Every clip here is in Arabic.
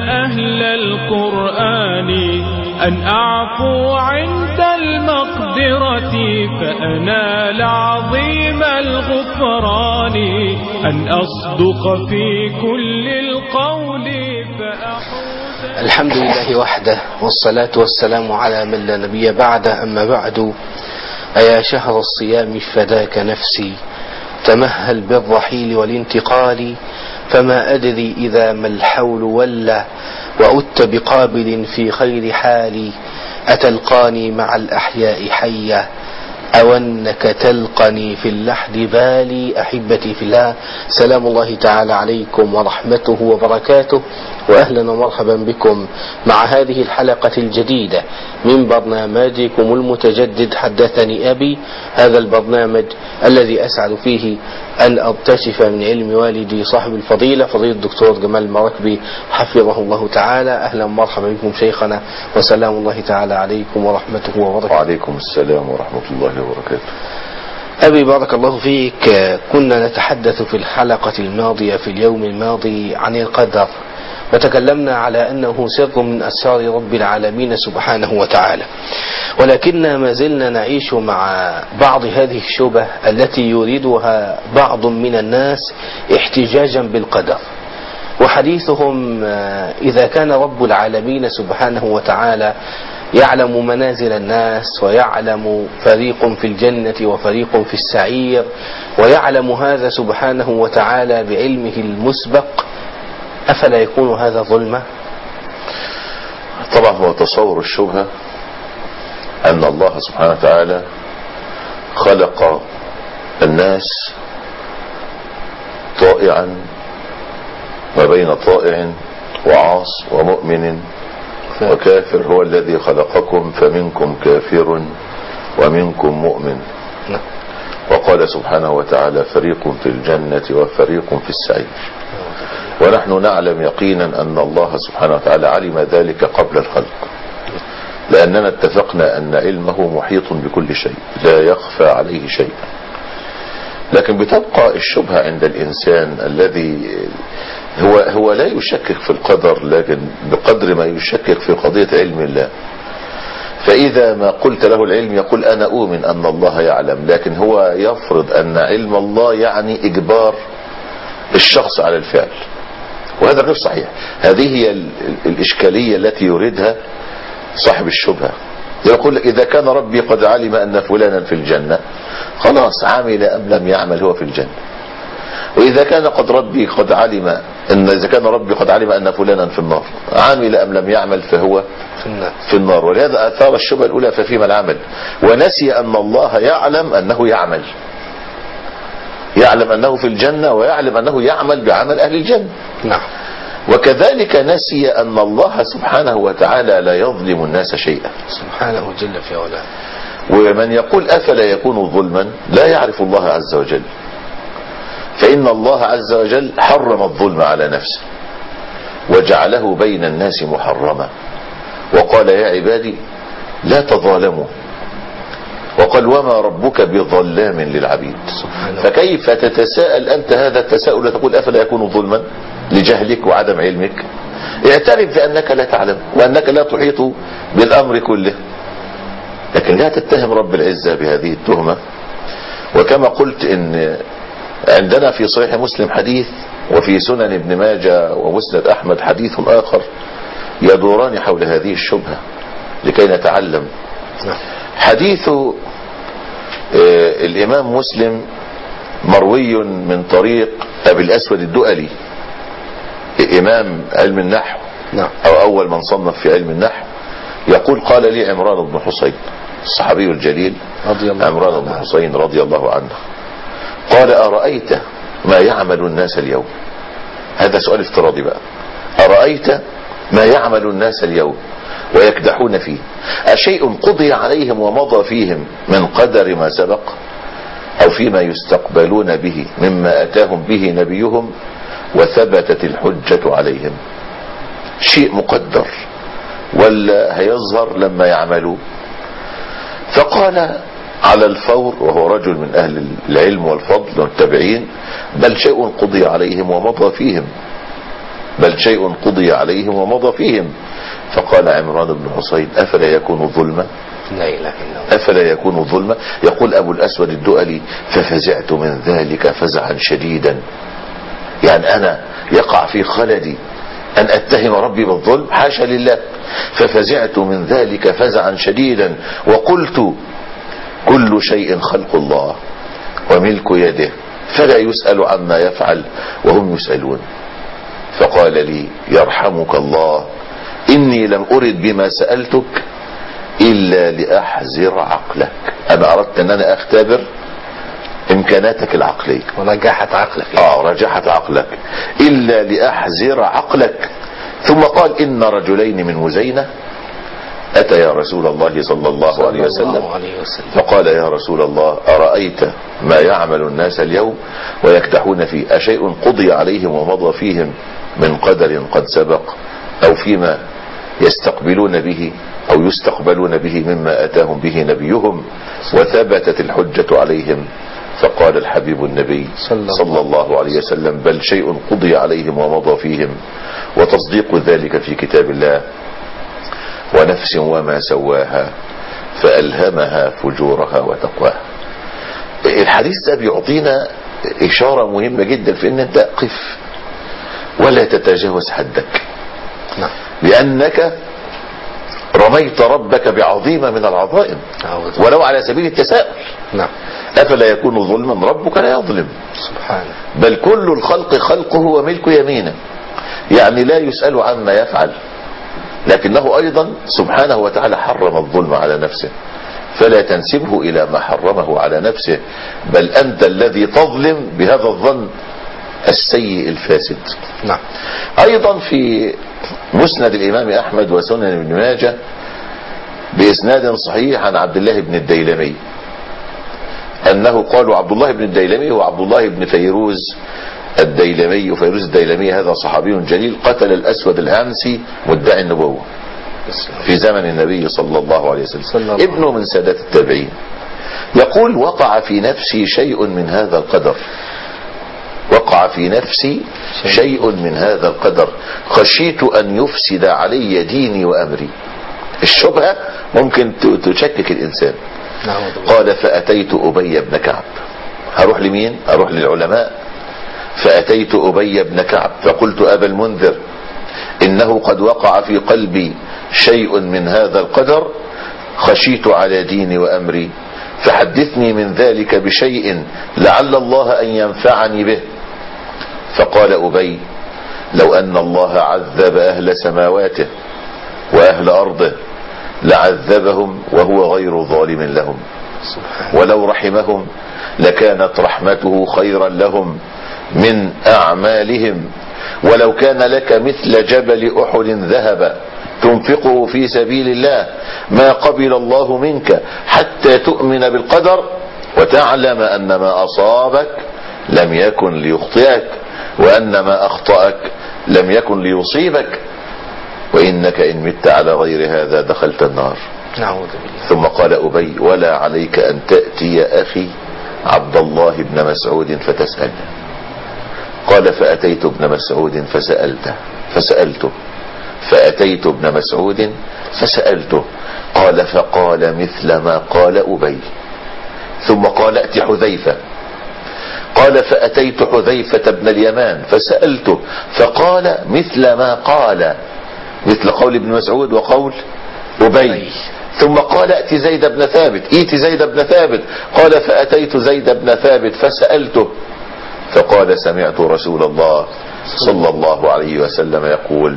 أهل القرآن أن أعفو عند المقدرة فأنال عظيم الغفران، أن أصدق في كل القول فأحوز. الحمد لله وحده، والصلاة والسلام على من لا نبي بعده. أما بعد، أيا شهر الصيام فداك نفسي، تمهل بالرحيل والانتقال، فما أدري إذا ما الحول ولى، وأت بقابل في خير حالي، أتلقاني مع الأحياء حيا، أو أنك تلقني في اللحد بالي. أحبتي في الله، سلام الله تعالى عليكم ورحمته وبركاته، وأهلا ومرحبا بكم مع هذه الحلقة الجديدة من برنامجكم المتجدد حدثني أبي. هذا البرنامج الذي أسعد فيه أن أكتشف من علم والدي صاحب الفضيلة فضيلة الدكتور جمال المراكبي حفظه الله تعالى. أهلا ومرحبا بكم شيخنا، وسلام الله تعالى عليكم ورحمته وبركاته. وعليكم السلام ورحمة الله وبركاته. أبي بارك الله فيك، كنا نتحدث في الحلقة الماضية في اليوم الماضي عن القدر، وتكلمنا على أنه سر من أسرار رب العالمين سبحانه وتعالى، ولكننا ما زلنا نعيش مع بعض هذه الشبه التي يريدها بعض من الناس احتجاجا بالقدر، وحديثهم إذا كان رب العالمين سبحانه وتعالى يعلم منازل الناس، ويعلم فريق في الجنة وفريق في السعير، ويعلم هذا سبحانه وتعالى بعلمه المسبق، أفلا يكون هذا ظلما؟ طبعا هو تصور الشبهة أن الله سبحانه وتعالى خلق الناس طائعا ما بين طائع وعاص ومؤمن وكافر، هو الذي خلقكم فمنكم كافر ومنكم مؤمن. وقال سبحانه وتعالى فريق في الجنة وفريق في السعير. ونحن نعلم يقينا أن الله سبحانه وتعالى علم ذلك قبل الخلق، لأننا اتفقنا أن علمه محيط بكل شيء لا يخفى عليه شيء. لكن بتبقى الشبهة عند الإنسان الذي هو لا يشكك في القدر، لكن بقدر ما يشكك في قضية علم الله. فإذا ما قلت له العلم يقول أنا أؤمن أن الله يعلم، لكن هو يفرض أن علم الله يعني إجبار الشخص على الفعل، وهذا غير صحيح. هذه هي الإشكالية التي يريدها صاحب الشبهة. يقول إذا كان ربي قد علم أن فلانا في الجنة، خلاص عمل أم لم يعمل هو في الجنة. وإذا كان ربي قد علم أن فلانا في النار، عمل أم لم يعمل فهو في النار. ولهذا أثار الشبهة الأولى ففيما العمل، ونسي أن الله يعلم أنه يعمل، يعلم أنه في الجنة ويعلم أنه يعمل بعمل أهل الجنة. نعم. وكذلك نسي أن الله سبحانه وتعالى لا يظلم الناس شيئا سبحانه جل في علاه. ومن يقول أفلا يكون ظلما لا يعرف الله عز وجل، فإن الله عز وجل حرم الظلم على نفسه وجعله بين الناس محرما، وقال يا عبادي لا تظالموا، وقال وما ربك بظلام للعبيد. فكيف تتساءل أنت هذا التساؤل وتقول أفلا يكون ظلما لجهلك وعدم علمك؟ اعترف بأنك لا تعلم وأنك لا تحيط بالأمر كله، لكن لا تتهم رب العزة بهذه التهمة. وكما قلت إن عندنا في صحيح مسلم حديث، وفي سنن ابن ماجه ومسند أحمد حديث آخر يدوران حول هذه الشبهة لكي نتعلم. حديث الإمام مسلم مروي من طريق أبي الأسود الدؤلي، إمام علم النحو أو أول من صنف في علم النحو، يقول قال لي عمران بن حسين الصحابي الجليل عمران بن حسين رضي الله عنه، قال أرأيت ما يعمل الناس اليوم؟ هذا سؤال افتراضي بقى. أرأيت ما يعمل الناس اليوم ويكدحون فيه، أشيء قضي عليهم ومضى فيهم من قدر ما سبق، أو فيما يستقبلون به مما أتاهم به نبيهم وثبتت الحجة عليهم؟ شيء مقدر ولا هيظهر لما يعملوا؟ فقال على الفور، وهو رجل من أهل العلم والفضل والتابعين، بل شيء قضي عليهم ومضى فيهم بل شيء قضي عليهم ومضى فيهم. فقال عمران بن حسين أفلا يكون ظلما؟ لا إله إلا الله. أفلا يكون ظلما؟ يقول أبو الأسود الدؤلي ففزعت من ذلك فزعا شديدا. يعني أنا يقع في خلدي أن أتهم ربي بالظلم؟ حاشا لله. ففزعت من ذلك فزعا شديدا وقلت كل شيء خلق الله وملك يده فلا يسأل عما يفعل وهم يسألون. فقال لي يرحمك الله إني لم أرد بما سألتك إلا لأحزر عقلك. أنا أردت أن أنا أختبر إمكاناتك العقلية ورجحت عقلك. رجحت عقلك. إلا لأحزر عقلك. ثم قال إن رجلين من مزينة أتى يا رسول الله صلى الله عليه وسلم فقال يا رسول الله أرأيت ما يعمل الناس اليوم ويكدحون فيه أشيء قضي عليهم ومضى فيهم من قدر قد سبق أو فيما يستقبلون به أو يستقبلون به مما أتاهم به نبيهم وثبتت الحجة عليهم. فقال الحبيب النبي صلى الله عليه وسلم بل شيء قضي عليهم ومضى فيهم وتصديق ذلك في كتاب الله ونفس وما سواها فألهمها فجورها وتقواها. الحديث ده بيعطينا إشارة مهمة جدا في أن أنت قف ولا تتجاوز حدك، لأنك رميت ربك بعظيمة من العظائم ولو على سبيل التساؤل. أفلا يكون ظلما؟ ربك لا يظلم سبحانه، بل كل الخلق خلقه وملك يمينه، يعني لا يسأل عما يفعل، لكنه أيضا سبحانه وتعالى حرم الظلم على نفسه فلا تنسبه إلى ما حرمه على نفسه، بل أنت الذي تظلم بهذا الظن السيء الفاسد. أيضا في مسند الإمام أحمد وسنن ابن ماجه بإسناد صحيح عن عبد الله بن الديلمي أنه قالوا عبد الله بن الديلمي هو عبد الله بن فيروز الديلمي، وفيروز الديلمي هذا صحابي جليل قتل الأسود الهمسي مدعي النبوة في زمن النبي صلى الله عليه وسلم، ابنه من سادات التابعين. يقول وقع في نفسي شيء من هذا القدر، وقع في نفسي شيء من هذا القدر خشيت أن يفسد علي ديني وأمري. الشبهة ممكن تشكك الإنسان. قال فأتيت أبي بن كعب. هروح لمين؟ أروح للعلماء. فأتيت أبي بن كعب فقلت أبا المنذر إنه قد وقع في قلبي شيء من هذا القدر خشيت على ديني وأمري فحدثني من ذلك بشيء لعل الله أن ينفعني به. فقال أبي لو أن الله عذب أهل سماواته وأهل أرضه لعذبهم وهو غير ظالم لهم، ولو رحمهم لكانت رحمته خيرا لهم من أعمالهم، ولو كان لك مثل جبل أحد ذهب تنفقه في سبيل الله ما قبل الله منك حتى تؤمن بالقدر وتعلم أن ما أصابك لم يكن ليخطئك وأن ما أخطأك لم يكن ليصيبك وإنك إن مت على غير هذا دخلت النار. نعوذ بالله. ثم قال أبي ولا عليك أن تأتي أخي عبد الله بن مسعود فتسأله. قال فأتيت ابن مسعود فسألته فأتيت ابن مسعود فسألته قال فقال مثل ما قال أبي. ثم قال ائت حذيفة. قال فأتيت حذيفة بن اليمان فسألته فقال مثل ما قال، مثل قول ابن مسعود وقول أبي. ثم قال ائت زيد بن ثابت. ائت زيد بن ثابت. قال فأتيت زيد بن ثابت فسألته فقال سمعت رسول الله صلى الله عليه وسلم يقول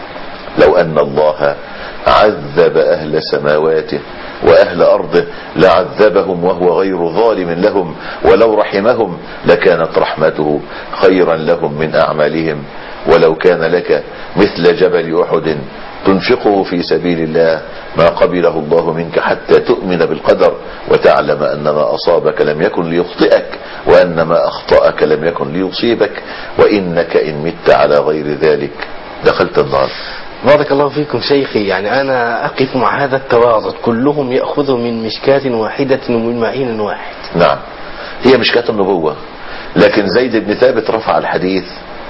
لو أن الله عذب أهل سماواته وأهل أرضه لعذبهم وهو غير ظالم لهم، ولو رحمهم لكانت رحمته خيرا لهم من أعمالهم، ولو كان لك مثل جبل أحد تنفقه في سبيل الله ما قبله الله منك حتى تؤمن بالقدر وتعلم أن ما أصابك لم يكن ليخطئك وأن ما أخطأك لم يكن ليصيبك وإنك إن مت على غير ذلك دخلت النار. بارك الله فيكم شيخي. يعني أنا أقف مع هذا التواضع، كلهم يأخذ من مشكاة واحدة ومن معين واحد. نعم هي مشكاة النبوة، لكن زيد بن ثابت رفع الحديث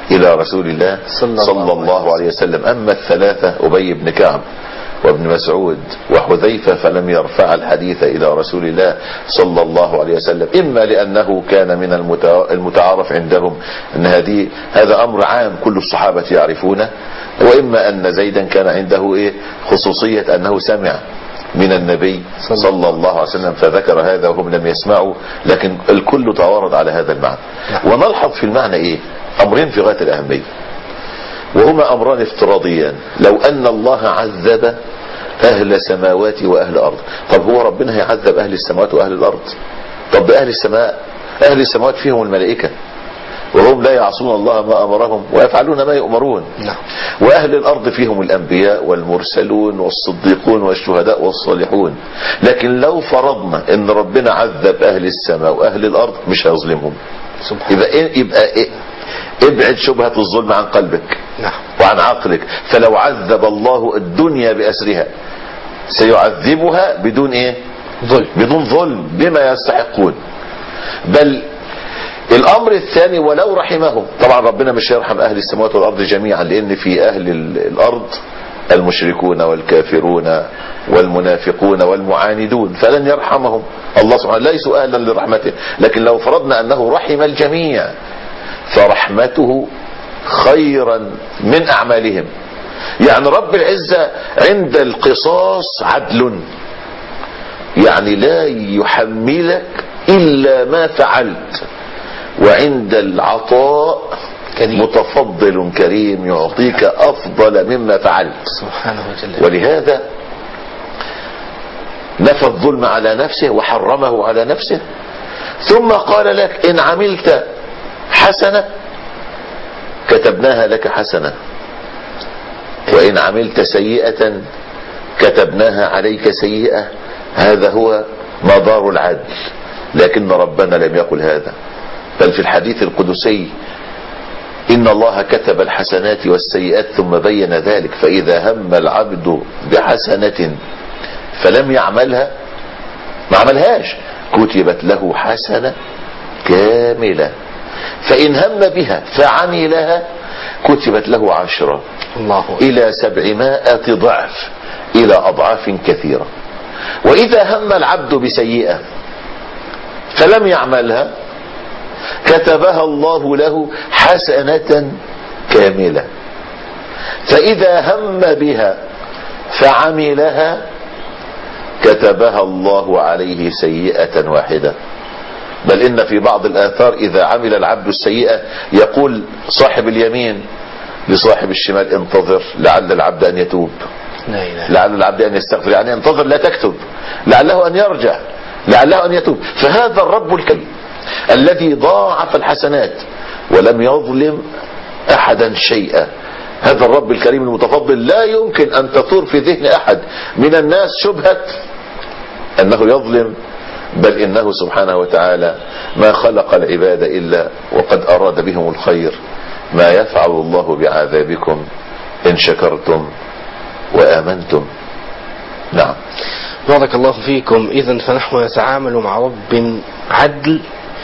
إلى رسول الله صلى الله عليه وسلم. أما الثلاثة أبي بن كعب وابن مسعود وحذيفة فلم يرفع الحديث إلى رسول الله صلى الله عليه وسلم، إما لأنه كان من المتعارف عندهم أن هذا أمر عام كل الصحابة يعرفونه، وإما أن زيدا كان عنده خصوصية أنه سمع من النبي صلى الله عليه وسلم فذكر هذا وهم لم يسمعوا، لكن الكل توارد على هذا المعنى. ونلحظ في المعنى أمرين في غاية الأهمية، وهما أمران افتراضيان. لو أن الله عذب أهل السماوات وأهل الأرض، طب هو ربنا هيعذب أهل السماوات وأهل الأرض؟ طب أهل السماوات فيهم الملائكة وهم لا يعصون الله ما أمرهم ويفعلون ما يؤمرون، وأهل الأرض فيهم الأنبياء والمرسلون والصديقون والشهداء والصالحون. لكن لو فرضنا أن ربنا عذب أهل السماء وأهل الأرض مش هيظلمهم. يبقى ابعد شبهة الظلم عن قلبك وعن عقلك. فلو عذب الله الدنيا بأسرها سيعذبها بدون بدون ظلم بما يستحقون. بل الأمر الثاني ولو رحمهم، طبعا ربنا مش يرحم أهل السماوات والأرض جميعا، لأن في أهل الأرض المشركون والكافرون والمنافقون والمعاندون فلن يرحمهم الله سبحانه، ليسوا أهلا لرحمته. لكن لو فرضنا أنه رحم الجميع فرحمته خيرا من أعمالهم. يعني رب العزة عند القصاص عدل، يعني لا يحملك إلا ما فعلت، وعند العطاء متفضل كريم يعطيك أفضل مما فعلت سبحانه وتعالى. ولهذا نفى الظلم على نفسه وحرمه على نفسه، ثم قال لك إن عملت حسنة كتبناها لك حسنة، وإن عملت سيئة كتبناها عليك سيئة. هذا هو مدار العدل. لكن ربنا لم يقل هذا، بل في الحديث القدسي إن الله كتب الحسنات والسيئات ثم بين ذلك، فإذا هم العبد بحسنة فلم يعملها، ما عملهاش، كتبت له حسنة كاملة، فإن هم بها فعملها كتبت له 10 إلى 700 ضعف إلى أضعاف كثيرة. وإذا هم العبد بسيئة فلم يعملها كتبها الله له حسنة كاملة، فإذا هم بها فعملها كتبها الله عليه سيئة واحدة. بل إن في بعض الآثار إذا عمل العبد السيئة يقول صاحب اليمين لصاحب الشمال انتظر لعل العبد أن يتوب، لعل العبد أن يستغفر، يعني انتظر لا تكتب، لعله أن يرجع، لعله أن يتوب. فهذا الرب الكريم الذي ضاعف الحسنات ولم يظلم أحدا شيئا، هذا الرب الكريم المتفضل لا يمكن أن تثور في ذهن أحد من الناس شبهة أنه يظلم، بل إنه سبحانه وتعالى ما خلق العباد إلا وقد أراد بهم الخير. ما يفعل الله بعذابكم إن شكرتم وآمنتم. نعم. بارك الله فيكم. إذن فنحن نتعامل مع رب عدل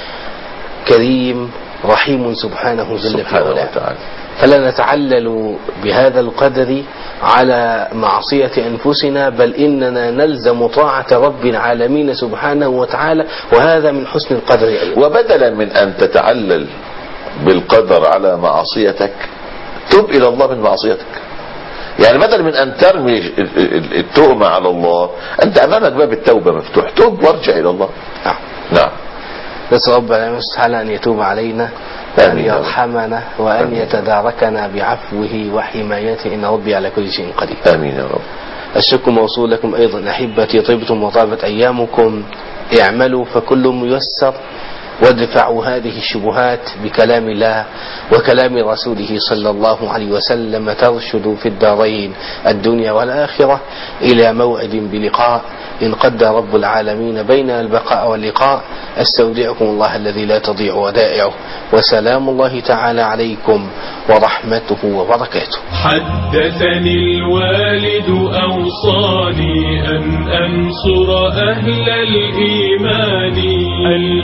كريم رحيم سبحانه جل في علاه، فلا نتعلل بهذا القدر على معصية أنفسنا، بل إننا نلزم طاعة رب العالمين سبحانه وتعالى، وهذا من حسن القدر أيضا. وبدلا من أن تتعلل بالقدر على معصيتك تب إلى الله من معصيتك. يعني بدل من أن ترمي التهمة على الله أنت أمامك باب التوبة مفتوح، توب وارجع إلى الله. نعم. نسأل رب العالمين سبحانه أن يتوب علينا وأن يرحمنا وأن يتداركنا بعفوه وحمايته، إن ربي على كل شيء قدير. آمين يا رب. الشكر موصول لكم أيضا أحبتي، طبتم وطابت أيامكم، اعملوا فكل ميسر، وادفعوا هذه الشبهات بكلام الله وكلام رسوله صلى الله عليه وسلم، ترشدوا في الدارين الدنيا والآخرة إلى موعد بلقاء إن قدر رب العالمين بين البقاء واللقاء. استودعكم الله الذي لا تضيع ودائعه، وسلام الله تعالى عليكم ورحمته وبركاته. حدثني الوالد أوصاني أن أنصر أهل الإيمان.